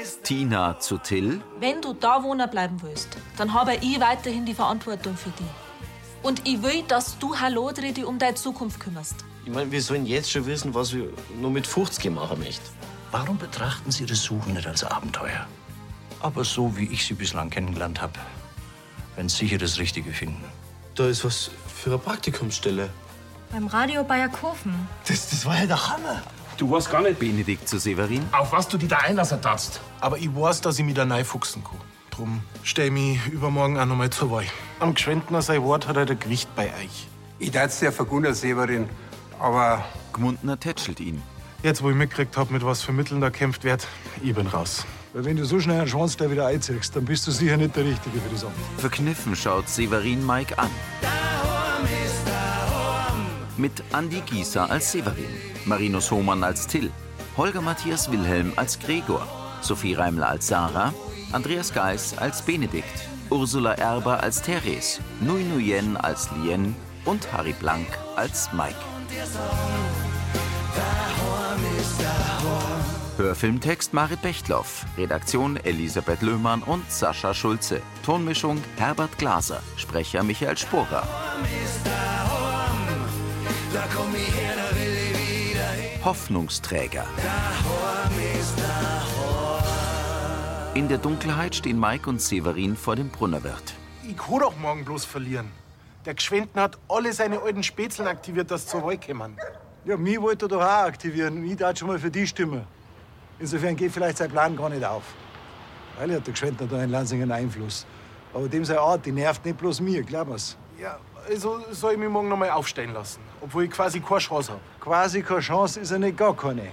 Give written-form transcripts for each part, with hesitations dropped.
Tina zu Till. Wenn du da wohnen bleiben willst, dann habe ich weiterhin die Verantwortung für dich. Und ich will, dass du, Hallodri, dich um deine Zukunft kümmerst. Ich meine, wir sollen jetzt schon wissen, was wir nur mit 50 machen möchten. Warum betrachten Sie das Suchen nicht als Abenteuer? Aber so, wie ich Sie bislang kennengelernt habe, werden Sie sicher das Richtige finden. Da ist was für eine Praktikumsstelle. Beim Radio Bayerkofen. Das war ja der Hammer. Du weißt gar nicht, Benedikt zu Severin. auf was du dich da einlassen darfst. Aber ich weiß, dass ich mich da reinfuchsen kann. Drum stell mich übermorgen auch noch mal zur Wahl. Am Gschwendner sein Wort hat halt ein Gewicht bei euch. Ich darf's dir vergunnen, Severin, aber Gmundner tätschelt ihn. Jetzt, wo ich mitgekriegt hab, mit was für Mitteln da kämpft wird, ich bin raus. Weil wenn du so schnell einen Chance da wieder einziehst, dann bist du sicher nicht der Richtige für das Amt. Verkniffen schaut Severin Mike an. Mit Andi Gieser als Severin, Marinus Hohmann als Till, Holger Matthias Wilhelm als Gregor, Sophie Reimler als Sarah, Andreas Geis als Benedikt, Ursula Erber als Therese, Nui Nguyen als Lien und Harry Blank als Mike. Hörfilmtext Marit Bechtloff, Redaktion Elisabeth Löhmann und Sascha Schulze, Tonmischung Herbert Glaser, Sprecher Michael Sporer. Hoffnungsträger. In der Dunkelheit stehen Mike und Severin vor dem Brunnerwirt. Ich kann doch morgen bloß verlieren. Der Gschwendner hat alle seine alten Spätzeln aktiviert, dass zur Wahl kommen. Ja, mich wollte er doch auch aktivieren. Und ich darf schon mal für die stimmen. Insofern geht vielleicht sein Plan gar nicht auf. Weil hat der Gschwendner da in Lansing Einfluss. Aber dem seine Art, die nervt nicht bloß mir, glaub mir's. Ja, also soll ich mich morgen noch mal aufstellen lassen. Obwohl ich quasi keine Chance hab. Quasi keine Chance ist er nicht, gar keine.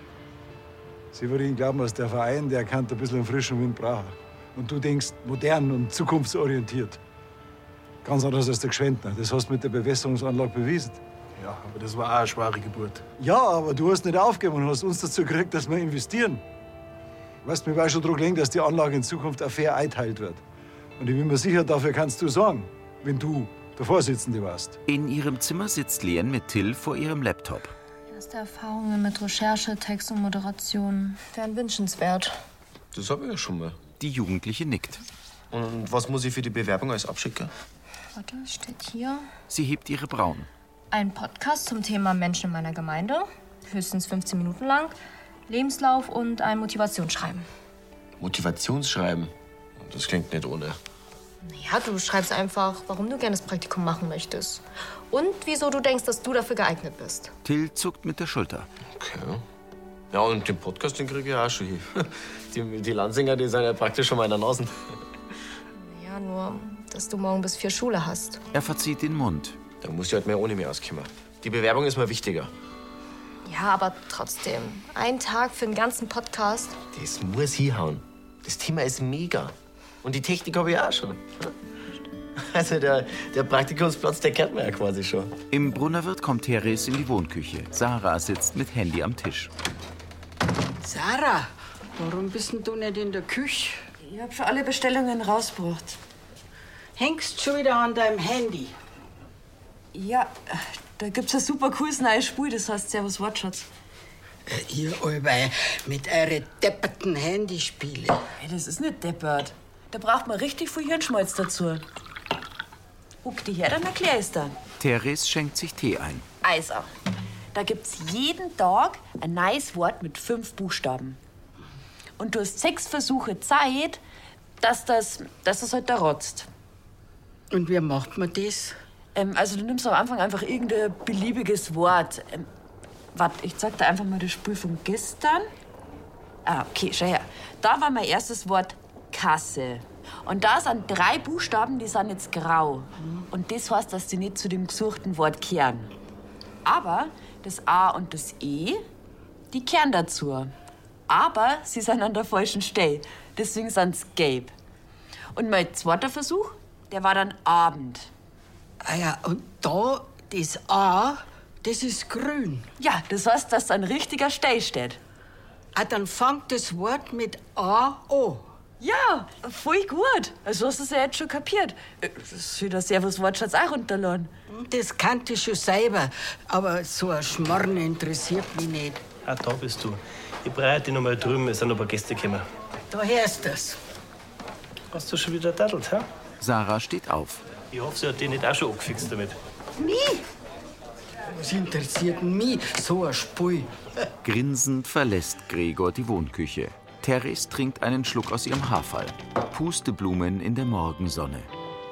Severin, glaub mir's, der Verein, der kann ein bisschen frischen Wind brauchen. Und du denkst modern und zukunftsorientiert. Ganz anders als der Gschwendner. Das hast du mit der Bewässerungsanlage bewiesen. Ja, aber das war auch eine schwere Geburt. Ja, aber du hast nicht aufgegeben und hast uns dazu gekriegt, dass wir investieren. Weißt, mir war schon darum gelegen, dass die Anlage in Zukunft auch fair einteilt wird. Und ich bin mir sicher, dafür kannst du sorgen, wenn du der Vorsitzende warst. In ihrem Zimmer sitzt Lien mit Till vor ihrem Laptop. Erste Erfahrungen mit Recherche, Text und Moderation wären wünschenswert. Das habe ich ja schon mal. Die Jugendliche nickt. Und was muss ich für die Bewerbung alles abschicken? Warte, steht hier. Sie hebt ihre Brauen. Ein Podcast zum Thema Menschen in meiner Gemeinde. Höchstens 15 Minuten lang. Lebenslauf und ein Motivationsschreiben. Motivationsschreiben? Das klingt nicht ohne. Ja, du schreibst einfach, warum du gerne das Praktikum machen möchtest. Und wieso du denkst, dass du dafür geeignet bist. Till zuckt mit der Schulter. Okay. Ja, und den Podcast, den kriege ich auch schon hin. Die Lansinger, die sind ja praktisch schon mal in der Nase. Ja, nur, dass du morgen bis 4 Schule hast. Er verzieht den Mund. Da muss ich halt mehr ohne mich auskommen. Die Bewerbung ist mir wichtiger. Ja, aber trotzdem. Ein Tag für den ganzen Podcast. Das muss hinhauen. Das Thema ist mega. Und die Technik habe ich auch schon. Also der Praktikumsplatz, der kennt man ja quasi schon. Im Brunnerwirt kommt Therese in die Wohnküche. Sarah sitzt mit Handy am Tisch. Sarah, warum bist denn du nicht in der Küche? Ich hab schon alle Bestellungen rausgebracht. Hängst schon wieder an deinem Handy? Ja, da gibt's ein super cooles neues Spiel, das heißt Servus Wortschatz. Ihr allweil mit euren depperten Handyspiele. Hey, das ist nicht deppert. Da braucht man richtig viel Hirnschmalz dazu. Guck dich her, dann erklär ich's dann. Therese schenkt sich Tee ein. Also, da gibt's jeden Tag ein neues Wort mit 5 Buchstaben. Und du hast 6 Versuche Zeit, dass das halt da rotzt. Und wie macht man das? Also du nimmst am Anfang einfach irgendein beliebiges Wort. Warte, ich zeig dir einfach mal das Spiel von gestern. Ah, okay, schau her. Da war mein erstes Wort Kasse. Und da sind 3 Buchstaben, die sind jetzt grau. Und das heißt, dass die nicht zu dem gesuchten Wort kehren. Aber das A und das E, die kehren dazu. Aber sie sind an der falschen Stelle. Deswegen sind sie gelb. Und mein zweiter Versuch, der war dann Abend. Ah ja, und da, das A, das ist grün. Ja, das heißt, dass ein richtiger Stell steht. Ah, dann fängt das Wort mit A an. Ja, voll gut. Also hast du es ja jetzt schon kapiert. Das ist wieder Servus Wortschatz auch runterladen. Das kannte ich schon selber. Aber so ein Schmarrn interessiert mich nicht. Ah, da bist du. Ich Die Breite noch mal drüben, es sind noch ein paar Gäste gekommen. Da hörst du's. Hast du schon wieder daddelt, hä? Sarah steht auf. Ich hoffe, sie hat dich nicht auch schon angefixt damit. Mich? Was interessiert denn mich so ein Spui? Grinsend verlässt Gregor die Wohnküche. Therese trinkt einen Schluck aus ihrem Haferl. Pusteblumen in der Morgensonne.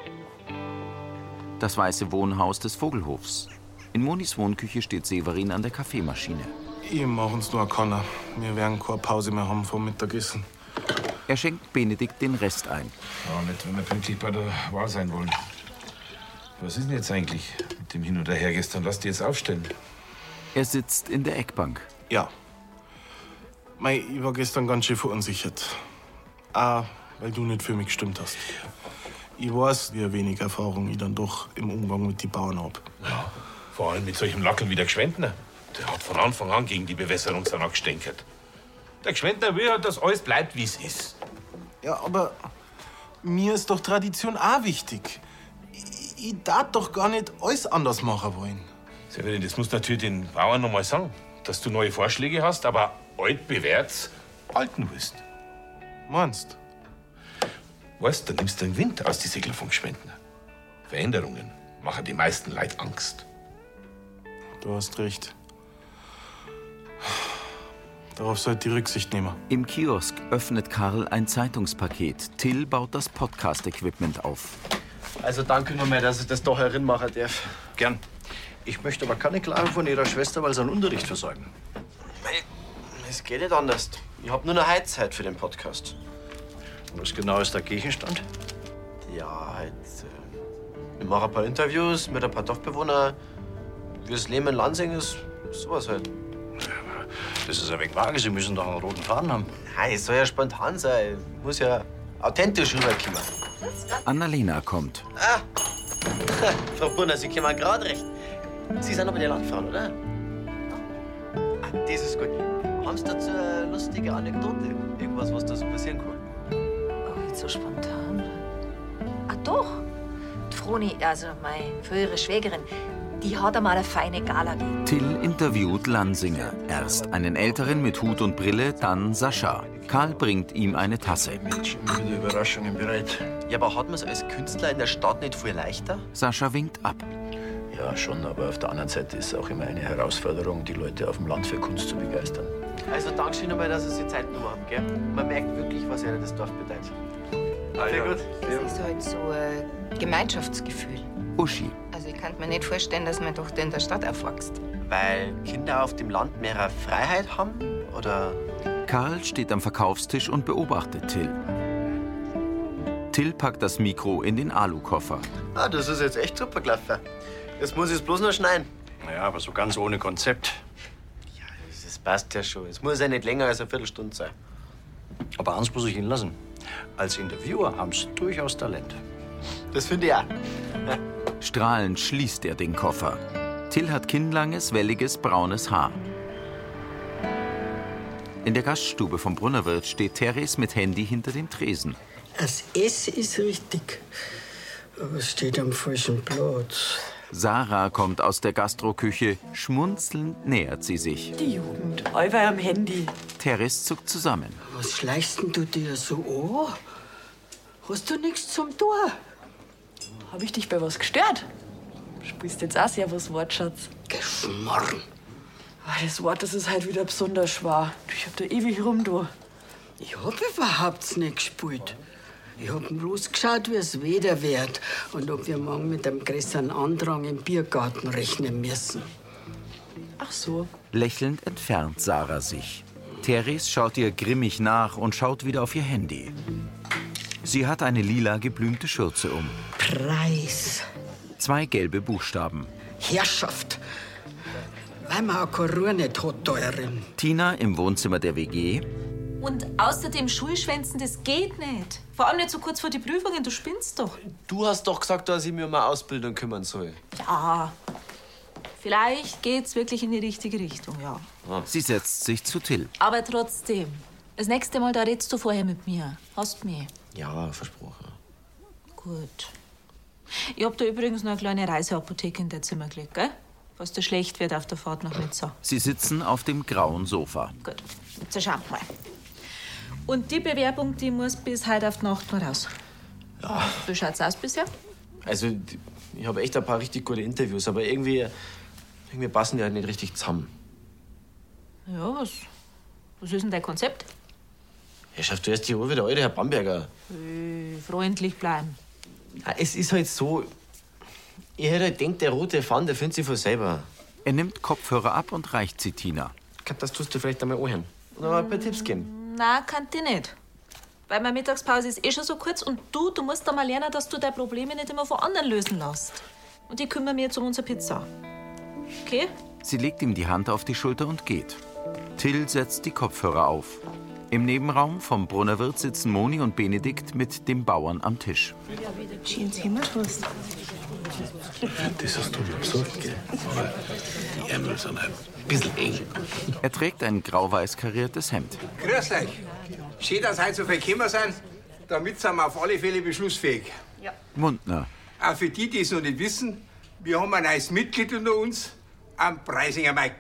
Das weiße Wohnhaus des Vogelhofs. In Monis Wohnküche steht Severin an der Kaffeemaschine. Ich mach uns nur keiner. Wir werden keine Pause mehr haben vom Mittagessen. Er schenkt Benedikt den Rest ein. Ja, nicht, wenn wir pünktlich bei der Wahl sein wollen. Was ist denn jetzt eigentlich mit dem Hin und Her gestern? Lass die jetzt aufstellen. Er sitzt in der Eckbank. Ja. Mei, ich war gestern ganz schön verunsichert. Auch, weil du nicht für mich gestimmt hast. Ich weiß, wie wenig Erfahrung ich dann doch im Umgang mit den Bauern hab. Ja, vor allem mit solchem Lackel wie der Gschwendner. Der hat von Anfang an gegen die Bewässerungsanlage gestänkert. Der Gschwendner will halt, dass alles bleibt, wie es ist. Ja, aber mir ist doch Tradition auch wichtig. Ich darf doch gar nicht alles anders machen wollen. Severin, das musst du natürlich den Bauern noch mal sagen, dass du neue Vorschläge hast, aber altbewährt's halten willst. Meinst? Weißt du, dann nimmst du den Wind aus die Segel vom Gschwendner. Veränderungen machen die meisten Leute Angst. Du hast recht. Darauf sollte ich Rücksicht nehmen. Im Kiosk öffnet Karl ein Zeitungspaket. Till baut das Podcast-Equipment auf. Also danke nochmal, dass ich das doch herinmachen darf. Gern. Ich möchte aber keine Klage von Ihrer Schwester, weil sie einen Unterricht versäumen. Es geht nicht anders. Ich hab nur eine Heizzeit für den Podcast. Und was genau ist der Gegenstand? Ja, halt. Ich mache ein paar Interviews mit ein paar Dorfbewohnern. Wie das Leben in Lansing ist, sowas halt. Das ist ja weg vage. Sie müssen doch einen roten Faden haben. Nein, es soll ja spontan sein. Muss ja authentisch rüberkommen. Annalena kommt. Ah! Frau Brunner, Sie kommen gerade recht. Sie sind aber die Landfrauen, oder? Ah, das ist gut. Haben Sie dazu eine lustige Anekdote? Irgendwas, was da so passieren kann? Oh, nicht so spontan. Ah, doch. Die Froni, also meine frühere Schwägerin, die hat einmal eine feine Gala gegeben. Till interviewt Lansinger. Erst einen Älteren mit Hut und Brille, dann Sascha. Karl bringt ihm eine Tasse. Mädchen, wieder Überraschungen bereit. Ja, aber hat man es als Künstler in der Stadt nicht viel leichter? Sascha winkt ab. Ja, schon, aber auf der anderen Seite ist es auch immer eine Herausforderung, die Leute auf dem Land für Kunst zu begeistern. Also Dankeschön nochmal, dass Sie sich Zeit genommen haben, gell? Man merkt wirklich, was Ihnen das Dorf bedeutet. Sehr gut. Es ist halt so ein Gemeinschaftsgefühl. Uschi. Also ich kann mir nicht vorstellen, dass man doch in der Stadt aufwächst. Weil Kinder auf dem Land mehr Freiheit haben, oder? Karl steht am Verkaufstisch und beobachtet Till. Till packt das Mikro in den Alukoffer. Ah, das ist jetzt echt super gelaufen. Jetzt muss ich es bloß noch schneiden. Naja, aber so ganz ohne Konzept. Ja, das passt ja schon. Es muss ja nicht länger als eine Viertelstunde sein. Aber eins muss ich Ihnen lassen. Als Interviewer haben Sie durchaus Talent. Das finde ich auch. Strahlend schließt er den Koffer. Till hat kinnlanges, welliges, braunes Haar. In der Gaststube vom Brunnerwirt steht Therese mit Handy hinter dem Tresen. Das S ist richtig, aber es steht am falschen Platz. Sarah kommt aus der Gastroküche. Schmunzelnd nähert sie sich. Die Jugend, allweil am Handy. Therese zuckt zusammen. Was schleichst denn du dir so an? Hast du nichts zum Tor? Hab ich dich bei was gestört? Spielst jetzt auch Servus Wortschatz? Geschmarrn. Das Wort, das ist halt wieder besonders schwer. Ich hab da ewig rum, du. Ich hab überhaupt nicht gespielt. Ich hab bloß geschaut, wie es Wetter wird und ob wir morgen mit einem größeren Andrang im Biergarten rechnen müssen. Ach so. Lächelnd entfernt Sarah sich. Therese schaut ihr grimmig nach und schaut wieder auf ihr Handy. Sie hat eine lila geblümte Schürze um. Preis. 2 gelbe Buchstaben. Herrschaft. Weil man auch keine Ruhe nicht hat da drin. Tina im Wohnzimmer der WG. Und außerdem Schulschwänzen, das geht nicht. Vor allem nicht so kurz vor die Prüfungen, du spinnst doch. Du hast doch gesagt, dass ich mich um eine Ausbildung kümmern soll. Ja, vielleicht geht's wirklich in die richtige Richtung, ja. Sie setzt sich zu Till. Aber trotzdem, das nächste Mal, da redst du vorher mit mir. Hast mich? Ja, versprochen. Gut. Ich hab da übrigens noch eine kleine Reiseapotheke in dein Zimmer gelegt, gell? was dir schlecht wird auf der Fahrt nach Nizza. Sie sitzen auf dem grauen Sofa. Gut, jetzt schauen wir mal. Und die Bewerbung, die muss bis heute auf die Nacht noch raus. Ja. Wie schaut's aus bisher? Also, ich habe echt ein paar richtig gute Interviews, aber irgendwie passen die halt nicht richtig zusammen. Ja, was ist denn dein Konzept? Ja, schaff du erst die Uhr wie der alte Herr Bamberger. Freundlich bleiben. Ja, es ist halt so, ich hätte halt gedacht, der rote Fan, der findet sich von selber. Er nimmt Kopfhörer ab und reicht sie Tina. Ich glaub, das tust du vielleicht einmal anhören. Und mal ein paar Tipps geben. Nein, kann ich nicht. Weil meine Mittagspause ist eh schon so kurz und du musst da mal lernen, dass du deine Probleme nicht immer von anderen lösen lässt. Und ich kümmere mich jetzt um unsere Pizza. Okay? Sie legt ihm die Hand auf die Schulter und geht. Till setzt die Kopfhörer auf. Im Nebenraum vom Brunnerwirt sitzen Moni und Benedikt mit dem Bauern am Tisch. Schönes Himmeltoast. Das hast du mir besorgt, gell? Aber die Ärmel sind ein bisschen eng. Er trägt ein grau-weiß kariertes Hemd. Grüß euch. Schön, dass heute so viel gekommen sind. Damit sind wir auf alle Fälle beschlussfähig. Mundner. Auch für die, die es noch nicht wissen, wir haben ein neues Mitglied unter uns, am Preisinger Mike.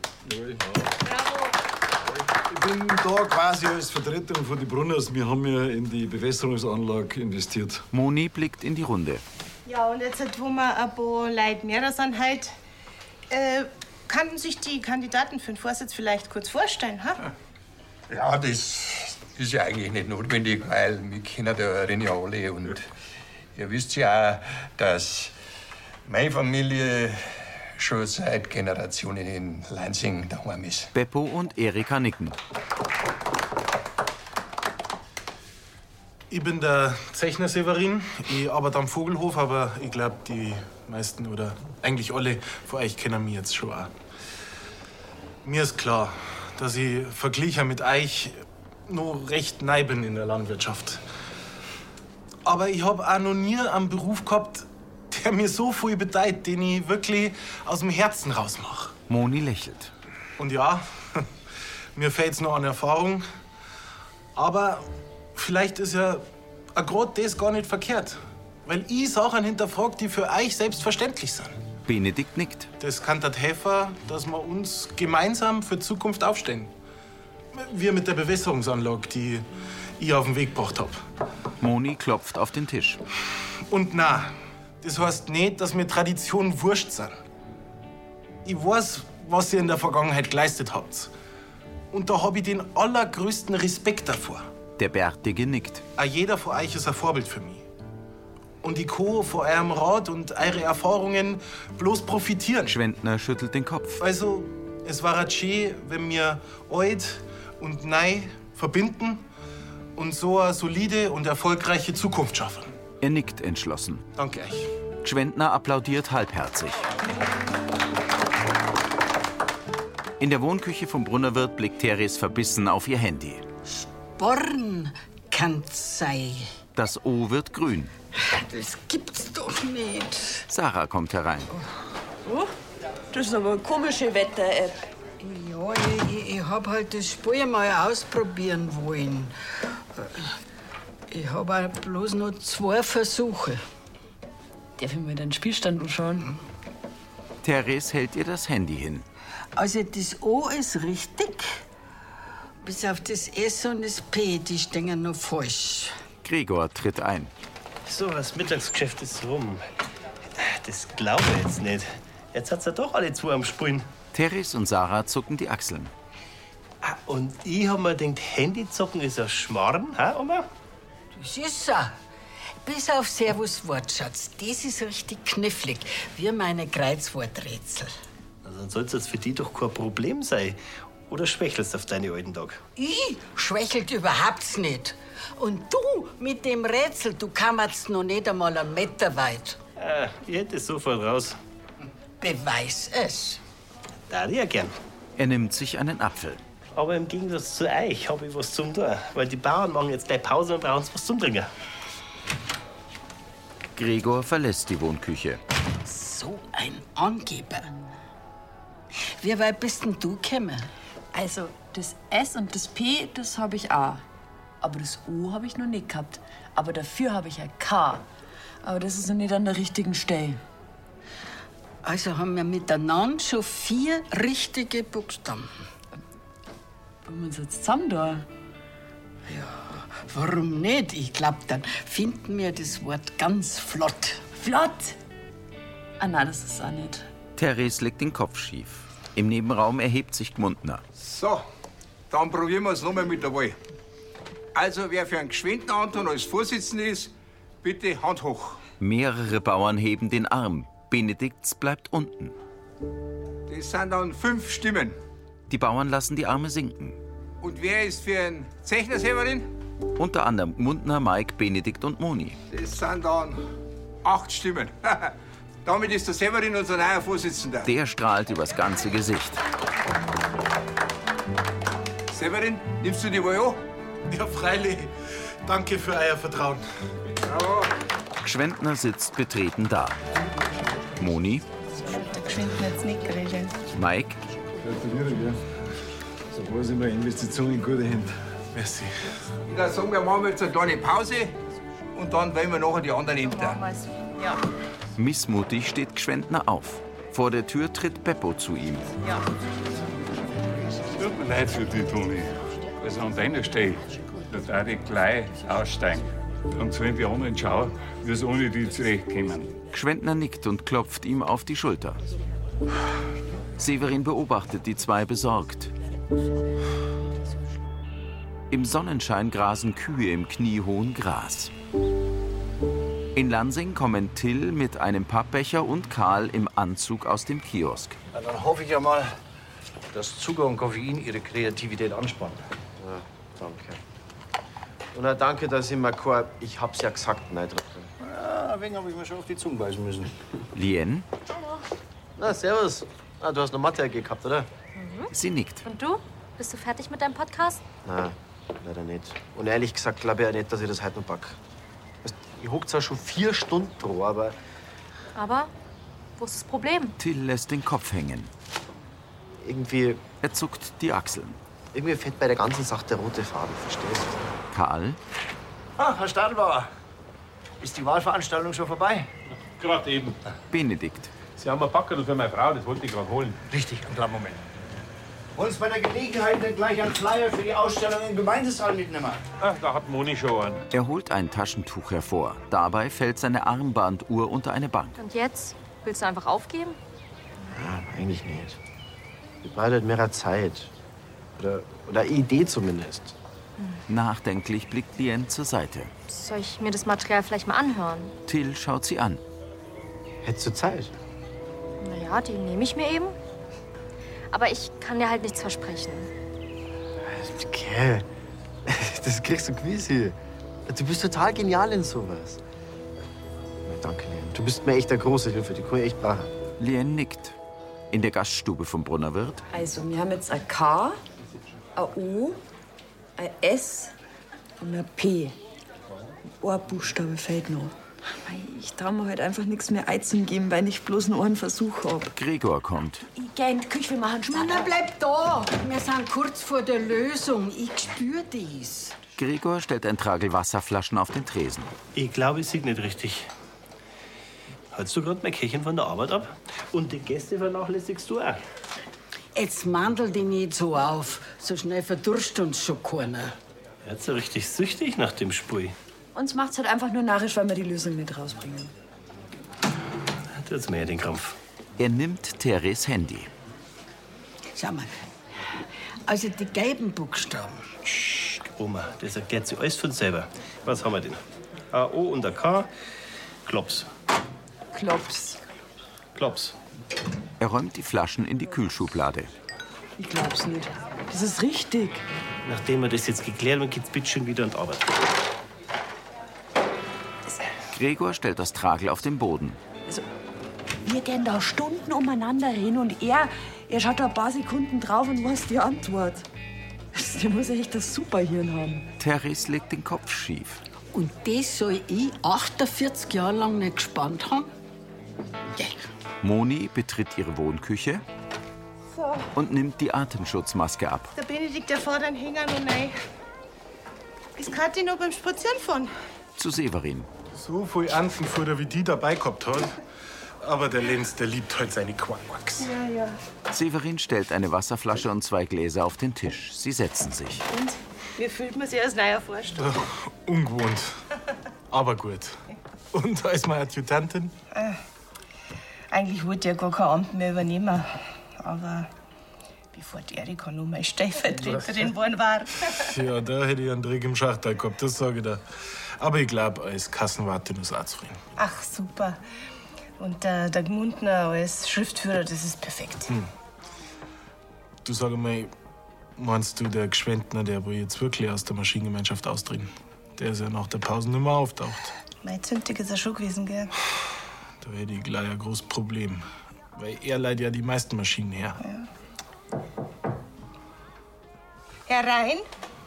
Ich bin da quasi als Vertreter von den Brunners. Wir haben ja in die Bewässerungsanlage investiert. Moni blickt in die Runde. Ja, und jetzt, wo wir ein paar Leute mehr sind, halt, könnten sich die Kandidaten für den Vorsitz vielleicht kurz vorstellen, ha? Ja, das ist ja eigentlich nicht notwendig, weil wir kennen da ja alle. Und ihr wisst ja auch, dass meine Familie schon seit Generationen in Lansing daheim ist. Beppo und Erika nicken. Ich bin der Zechner Severin. Ich arbeite am Vogelhof, aber ich glaube, die meisten oder eigentlich alle von euch kennen mich jetzt schon auch. Mir ist klar, dass ich verglichen mit euch noch recht neu bin in der Landwirtschaft. Aber ich habe auch noch nie einen Beruf gehabt, der mir so viel bedeutet, den ich wirklich aus dem Herzen rausmache. Moni lächelt. Und ja, mir fehlt's noch an Erfahrung. Aber vielleicht ist ja gerade das gar nicht verkehrt. Weil ich Sachen hinterfrage, die für euch selbstverständlich sind. Benedikt nickt. Das kann das helfen, dass wir uns gemeinsam für die Zukunft aufstellen. Wir mit der Bewässerungsanlage, die ich auf den Weg gebracht habe. Moni klopft auf den Tisch. Und na, das heißt nicht, dass mir Traditionen wurscht sind. Ich weiß, was ihr in der Vergangenheit geleistet habt. Und da habe ich den allergrößten Respekt davor. Der Bärtige nickt. Auch jeder von euch ist ein Vorbild für mich. Und ich kann von eurem Rat und eure Erfahrungen bloß profitieren. Schwendner schüttelt den Kopf. Also, es war schön, wenn wir alt und neu verbinden und so eine solide und erfolgreiche Zukunft schaffen. Er nickt entschlossen. Danke euch. Schwendner applaudiert halbherzig. In der Wohnküche vom Brunnerwirt blickt Therese verbissen auf ihr Handy. Sporn kann's sein. Das O wird grün. Das gibt's doch nicht. Sarah kommt herein. Oh, das ist aber eine komische Wetter-App. Ja, ich hab halt das Spiel mal ausprobieren wollen. Ich hab auch bloß noch 2 Versuche. Darf ich mir den Spielstand anschauen? Therese hält ihr das Handy hin. Also das O ist richtig, bis auf das S und das P, die stehen noch falsch. Gregor tritt ein. So, das Mittagsgeschäft ist rum. Das glaube ich jetzt nicht. Jetzt hat's ja doch alle 2 am Spielen. Therese und Sarah zucken die Achseln. Ah, und ich hab mir gedacht, Handyzocken ist ein Schmarrn, ha, Oma? Das ist so. Bis auf Servus Wortschatz. Das ist richtig knifflig, wie meine Kreuzworträtsel. Also, dann soll's jetzt für die doch kein Problem sein. Oder schwächelst auf deine alten Tage? Ich schwächelt überhaupt nicht. Und du mit dem Rätsel, du kammerst noch nicht einmal einen Meter weit. Ah, ich hätte es sofort raus. Beweis es. Da ja gern. Er nimmt sich einen Apfel. Aber im Gegensatz zu euch habe ich was zum Tun. Weil die Bauern machen jetzt gleich Pause und brauchen was zum Trinken. Gregor verlässt die Wohnküche. So ein Angeber. Wie weit bist denn du gekommen? Also, das S und das P, das habe ich auch. Aber das O habe ich noch nicht gehabt. Aber dafür habe ich ein K. Aber das ist noch nicht an der richtigen Stelle. Also haben wir miteinander schon 4 richtige Buchstaben. Wollen wir uns jetzt zusammen da? Warum nicht? Ich glaube, dann finden wir das Wort ganz flott. Flott? Ah nein, das ist auch nicht. Therese legt den Kopf schief. Im Nebenraum erhebt sich Gmundner. So, dann probieren wir es nochmal mit der Wahl. Also, wer für einen Gschwendtner Anton als Vorsitzender ist, bitte Hand hoch. Mehrere Bauern heben den Arm. Benedikts bleibt unten. Das sind dann 5 Stimmen. Die Bauern lassen die Arme sinken. Und wer ist für einen Zechner Severin? Unter anderem Gmundner, Mike, Benedikt und Moni. Das sind dann 8 Stimmen. Damit ist der Severin unser neuer Vorsitzender. Der strahlt übers ganze Gesicht. Severin, nimmst du die Wahl an? Ja, freilich. Danke für euer Vertrauen. Bravo. Gschwendtner sitzt betreten da. Moni, Der Gschwendtner jetzt nicht geredet. Mike, Gratuliere, gell? So was immer Investition in gute Hände. Merci. Ich würde sagen, wir machen jetzt eine kleine Pause und dann wählen wir nachher die anderen Ämter. Ja. missmutig steht Gschwendtner auf. Vor der Tür tritt Beppo zu ihm. Ja. Tut mir leid für dich, Toni. Also an deiner Stelle, da darf ich gleich aussteigen. Und so in die anderen schauen, wie es ohne die zurechtkommen. Gschwendtner nickt und klopft ihm auf die Schulter. Severin beobachtet die zwei besorgt. Im Sonnenschein grasen Kühe im kniehohen Gras. In Lansing kommen Till mit einem Pappbecher und Karl im Anzug aus dem Kiosk. Na, dann hoffe ich ja mal, dass Zucker und Koffein Ihre Kreativität anspannen. Ja, danke. Und auch danke, dass ich mir kein Ich hab's ja gesagt nein drauf. Ja, ein wenig habe ich mir schon auf die Zunge beißen müssen. Lien, Na, servus. Ah, du hast noch Mathe AG gehabt, oder? sie nickt. Und du? Bist du fertig mit deinem Podcast? Nein, leider nicht. Und ehrlich gesagt glaube ich auch nicht, dass ich das heute noch pack. Weißt, ich hock zwar schon 4 Stunden dran, aber Aber wo ist das Problem? Till lässt den Kopf hängen. irgendwie, Er zuckt die Achseln. irgendwie fehlt bei der ganzen Sache der rote Faden, verstehst du? Karl, Ah, Herr Stadelbauer, ist die Wahlveranstaltung schon vorbei? Gerade eben. Benedikt. Sie haben ein Packerl für meine Frau, das wollte ich gerade holen. Richtig, einen kleinen Moment. Wollen Sie bei der Gelegenheit nicht gleich einen Flyer für die Ausstellung im Gemeindesaal mitnehmen? Ah, da hat Moni schon einen. Er holt ein Taschentuch hervor. Dabei fällt seine Armbanduhr unter eine Bank. Und jetzt? Willst du einfach aufgeben? Ja, eigentlich nicht. Wir brauchen halt mehr Zeit. Oder eine Idee zumindest. Nachdenklich blickt Lien zur Seite. Soll ich mir das Material vielleicht mal anhören? Till schaut sie an. Hättest du Zeit? Naja, die nehme ich mir eben. Aber ich kann dir halt nichts versprechen. Okay. Das kriegst du gewiss hier. Du bist total genial in sowas. Na, danke, Lien. Du bist mir echt eine große Hilfe. Die kann ich echt brauchen. Lien nickt. In der Gaststube vom Brunnerwirt. Also, wir haben jetzt ein K, ein O, ein S und ein P. Ein Buchstabe fehlt noch. Ich trau mir halt einfach nichts mehr einzugeben, weil ich bloß nur einen Versuch hab. Gregor kommt. Ich geh in die Küche, wir machen Spaß. Na, bleib da. Wir sind kurz vor der Lösung. Ich spür dies. Gregor stellt ein Tragel Wasserflaschen auf den Tresen. Ich glaube, ich sehe nicht richtig. Hältst du gerade mein Köchen von der Arbeit ab? Und die Gäste vernachlässigst du auch. Jetzt mandel dich nicht so auf. So schnell verdurscht uns schon keiner. Jetzt so richtig süchtig nach dem Spiel. Uns macht's halt einfach nur narrisch, weil wir die Lösung nicht rausbringen. Tut's mir ja den Krampf. Er nimmt Theres Handy. Schau mal. Also die gelben Buchstaben. Psst, Oma, das erklärt sich alles von selber. Was haben wir denn? A, O und ein K. Klops. Klops. Klops. Er räumt die Flaschen in die Kühlschublade. Ich glaub's nicht. Das ist richtig. Nachdem wir das jetzt geklärt haben, geht's bitte schon wieder an die Arbeit. Gregor stellt das Tragel auf den Boden. Also, wir gehen da Stunden umeinander hin und er schaut da ein paar Sekunden drauf und weiß die Antwort. Der muss ja echt das Superhirn haben. Therese legt den Kopf schief. Und das soll ich 48 Jahre lang nicht gespannt haben? Ja. Moni betritt ihre Wohnküche So, und nimmt die Atemschutzmaske ab. der Benedikt, der fährt einen Hänger noch rein. Ist Kathi noch beim Spazierenfahren? Zu Severin. So viel Anfenfutter, wie die dabei gehabt hat. Aber der Lenz, der liebt halt seine Quackwacks. Ja. Severin stellt eine Wasserflasche und 2 Gläser auf den Tisch. Sie setzen sich. Und? Wie fühlt man sich als neuer Vorstand? Ungewohnt. Aber gut. Und da ist meine Adjutantin? Eigentlich wollte ich ja gar kein Amt mehr übernehmen. Aber bevor die Erika nur meine Stellvertreterin geworden war. Ja, da hätte ich einen Dreck im Schachtel gehabt, das sage ich dir. Aber ich glaube, als Kassenwart ist auch zufrieden. Ach, super. Und der Gmundner als Schriftführer, das ist perfekt. Du sag mal, meinst du, der Gschwendtner, der wohl jetzt wirklich aus der Maschinengemeinschaft austreten? Der ist ja nach der Pause nicht mehr auftaucht. Mein Zünftig ist er schon gewesen, gell? Da hätte ich gleich ein großes Problem. Weil er leiht ja die meisten Maschinen her. Herein.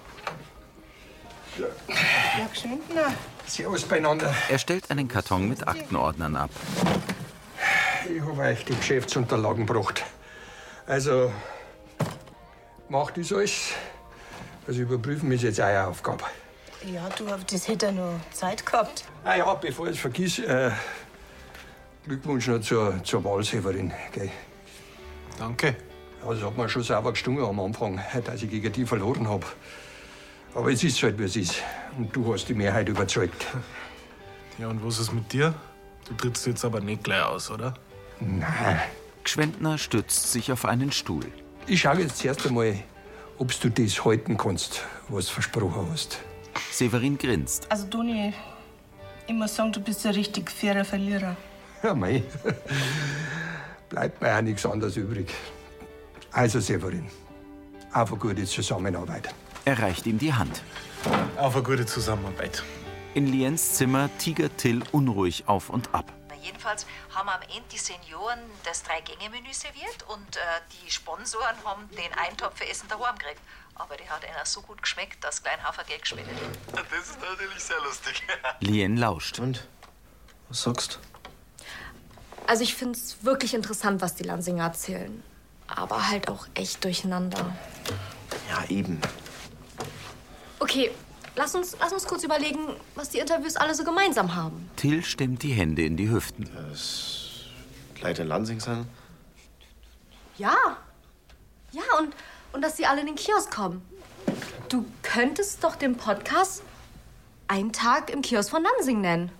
Ja, Gschwendtner. Servus beieinander. Er stellt einen Karton mit Aktenordnern ab. Ich habe euch die Geschäftsunterlagen gebracht. Also, macht das alles. Also, überprüfen ist jetzt eure Aufgabe. Ja, du, aber das hätte er noch Zeit gehabt. Ah ja, bevor ich es vergiss, Glückwunsch noch zur Wahl, Severin. Gell? Danke. Also, hat mir schon sauber gestungen am Anfang, dass ich gegen die verloren habe. Aber es ist halt, wie es ist. Und du hast die Mehrheit überzeugt. Ja, und was ist mit dir? Du trittst jetzt aber nicht gleich aus, oder? Nein. Gschwendtner stützt sich auf einen Stuhl. Ich schaue jetzt zuerst einmal, ob du das halten kannst, was du versprochen hast. Severin grinst. Also, Toni, ich muss sagen, du bist ein richtig fairer Verlierer. Ja, mei. Bleibt mir auch nichts anderes übrig. Also, Severin, auf eine gute Zusammenarbeit. Er reicht ihm die Hand. Auf eine gute Zusammenarbeit. In Liens Zimmer tigert Till unruhig auf und ab. Jedenfalls haben am Ende die Senioren das 3-Gänge-Menü serviert und die Sponsoren haben den Eintopf für Essen daheim gekriegt. Aber der hat ihnen so gut geschmeckt, dass klein Hafer Geld gespendet hat. Das ist natürlich sehr lustig. Lien lauscht. Und? Was sagst Also ich find's wirklich interessant, was die Lansinger erzählen. Aber halt auch echt durcheinander. Ja, eben. Okay, lass uns kurz überlegen, was die Interviews alle so gemeinsam haben. Till stemmt die Hände in die Hüften. Das Leiter Lansing sein? Ja. Ja, und dass sie alle in den Kiosk kommen. Du könntest doch den Podcast Ein Tag im Kiosk von Lansing nennen.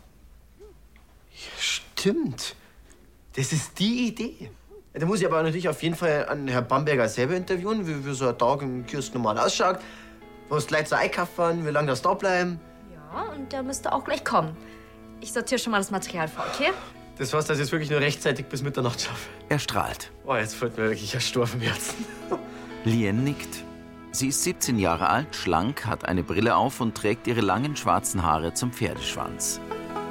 Stimmt. Das ist die Idee. Da muss ich aber natürlich auf jeden Fall an Herrn Bamberger selber interviewen, wie so ein Tag im Kiosk normal ausschaut. Was die Leute so einkaufen, wie lange das da bleiben. Ja, und der müsste auch gleich kommen. Ich sortiere schon mal das Material vor, okay? Das heißt, dass ich es wirklich nur rechtzeitig bis Mitternacht schaffe. Er strahlt. Oh, jetzt fällt mir wirklich ein Sturm im Herzen. Lien nickt. Sie ist 17 Jahre alt, schlank, hat eine Brille auf und trägt ihre langen schwarzen Haare zum Pferdeschwanz.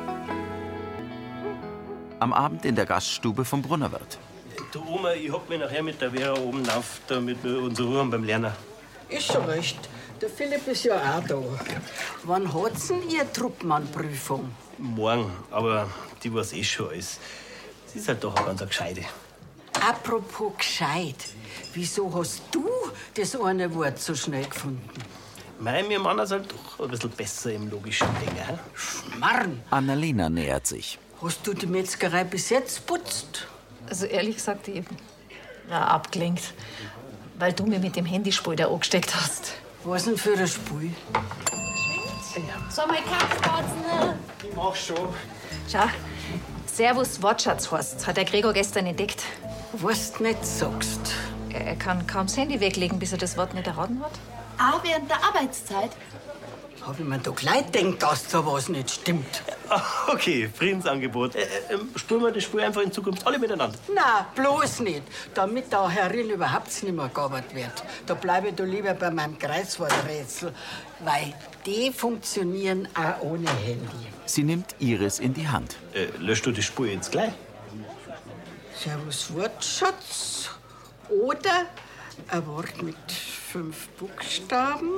Am Abend in der Gaststube vom Brunnerwirt. Du Oma, ich hab mich nachher mit der Vera oben auf, damit wir uns ruhen beim Lernen. Ist schon recht. Der Philipp ist ja auch da. Wann hat's denn Ihr Truppmann-Prüfung? Morgen, aber die weiß eh schon alles. Sie ist halt doch eine ganz gescheite. Apropos gescheit. Wieso hast du das eine Wort so schnell gefunden? Mei, wir Männer sind doch ein bisschen besser im logischen Denken. He? Schmarrn! Annalena nähert sich. Hast du die Metzgerei bis jetzt putzt? Also ehrlich gesagt, ich war abgelenkt. Weil du mir mit dem Handyspul da angesteckt hast. Was denn für ein Spul? So, mein Kampfpartner. Ich mach schon. Schau, Servus Wortschatz heißt, hat der Gregor gestern entdeckt. Was du nicht sagst. Er kann kaum das Handy weglegen, bis er das Wort nicht erraten hat. Auch während der Arbeitszeit? Hab ich mir doch gleich gedacht, dass da was nicht stimmt. Okay, Friedensangebot. Spulen wir das Spiel einfach in Zukunft alle miteinander. Na, bloß nicht. Damit da herin überhaupt nicht mehr gearbeitet wird. Da bleibe ich doch lieber bei meinem Kreuzworträtsel. Weil die funktionieren auch ohne Handy. Sie nimmt Iris in die Hand. Löschst du das Spiel jetzt gleich? Servus Wortschatz. Oder ein Wort mit 5 Buchstaben.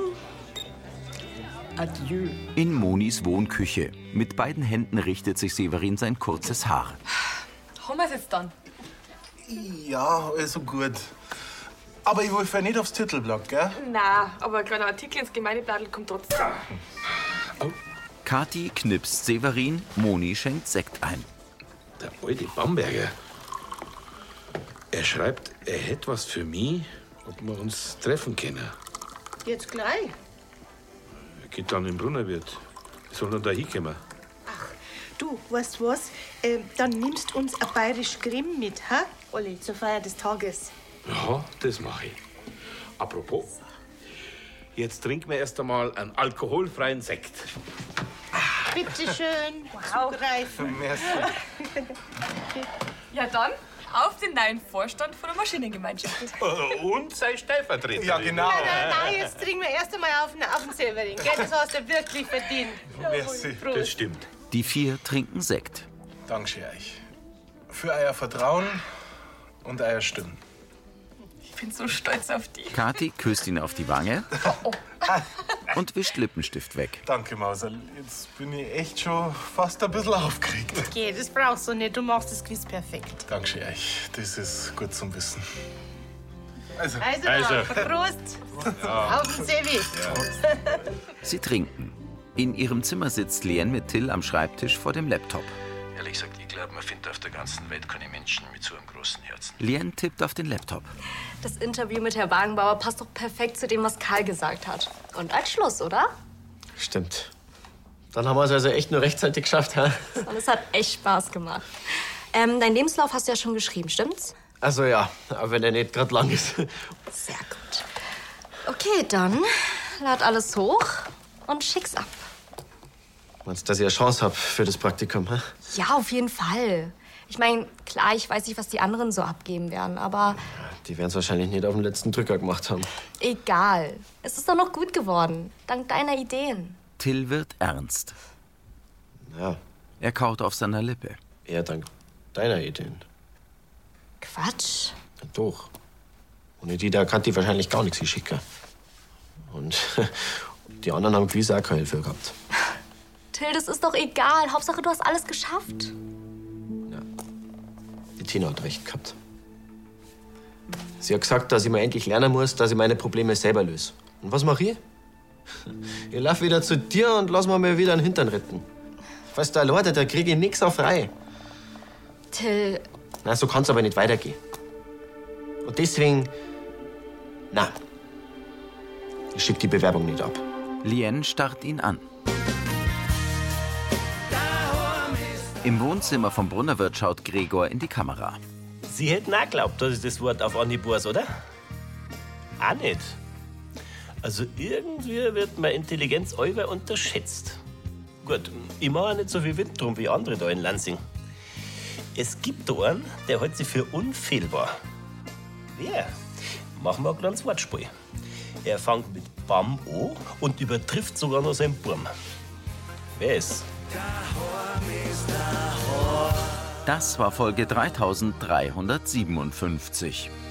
Adieu. In Monis Wohnküche. Mit beiden Händen richtet sich Severin sein kurzes Haar. Haben wir es jetzt dann? Ja, also gut. Aber ich will nicht aufs Titelblatt, gell? Nein, aber ein kleiner Artikel ins Gemeindeblatt kommt trotzdem. Kathi knipst Severin, Moni schenkt Sekt ein. Der alte Bamberger. Er schreibt, er hätte was für mich, ob wir uns treffen können. Jetzt gleich. Er geht dann in den Brunnerwirt. Wir sollen dann da hinkommen. Du, weißt du was? Dann nimmst uns ein bayerisch Grimm mit, ha? Olli, zur Feier des Tages. Ja, das mache ich. Apropos, jetzt trinken wir erst einmal einen alkoholfreien Sekt. Bitte schön. Wow. Zugreifen. Merci. Ja dann, auf den neuen Vorstand von der Maschinengemeinschaft. Und sei Stellvertreter. Ja, genau. Nein, jetzt trinken wir erst einmal auf den Severin. Gell, das hast du wirklich verdient. Merci. Prost. Das stimmt. Die 4 trinken Sekt. Danke euch. Für euer Vertrauen und euer Stimmen. Ich bin so stolz auf dich. Kathi küsst ihn auf die Wange und wischt Lippenstift weg. Danke, Mauserl. Jetzt bin ich echt schon fast ein bisschen aufgeregt. Okay, das brauchst du nicht. Du machst das Quiz perfekt. Danke euch. Das ist gut zum Wissen. Also, Prost. Ja. Auf den Sevi. Sie trinken. In ihrem Zimmer sitzt Lien mit Till am Schreibtisch vor dem Laptop. Ehrlich gesagt, ich glaube, man findet auf der ganzen Welt keine Menschen mit so einem großen Herzen. Lien tippt auf den Laptop. Das Interview mit Herrn Wagenbauer passt doch perfekt zu dem, was Karl gesagt hat. Und als Schluss, oder? Stimmt. Dann haben wir es also echt nur rechtzeitig geschafft, ha? Und es hat echt Spaß gemacht. Dein Lebenslauf hast du ja schon geschrieben, stimmt's? Also ja, aber wenn er nicht gerade lang ist. Sehr gut. Okay, dann lad alles hoch und schick's ab. Meinst du, dass ich eine Chance habe für das Praktikum, ha? Ja, auf jeden Fall. Ich meine, klar, ich weiß nicht, was die anderen so abgeben werden, aber Die werden es wahrscheinlich nicht auf den letzten Drücker gemacht haben. egal. Es ist doch noch gut geworden, dank deiner Ideen. Till wird ernst. Ja. Er kaut auf seiner Lippe. Eher dank deiner Ideen. Quatsch. Ja, doch. Ohne die da kann die wahrscheinlich gar nichts schicken. Und die anderen haben gewiss auch keine Hilfe gehabt. Till, das ist doch egal. Hauptsache, du hast alles geschafft. Die Tina hat recht gehabt. Sie hat gesagt, dass ich mal endlich lernen muss, dass ich meine Probleme selber löse. Und was mache ich? Ich lauf wieder zu dir und lass mir mal wieder den Hintern retten. Weißt du, Leute, da kriege ich nichts auf Reihe. Till, Na, so kann's aber nicht weitergehen. Und deswegen, na, ich schick die Bewerbung nicht ab. Lien starrt ihn an. Im Wohnzimmer vom Brunnerwirt schaut Gregor in die Kamera. Sie hätten auch geglaubt, dass ich das Wort auf Anhieb weiß, oder? Auch nicht. Also irgendwie wird meine Intelligenz allweil unterschätzt. Gut, ich mache nicht so viel Wind drum wie andere da in Lansing. Es gibt da einen, der hält sich für unfehlbar. Wer? Machen wir ein kleines Wortspiel. Er fängt mit Bam an und übertrifft sogar noch seinen Burm. Wer ist? Das war Folge 3357.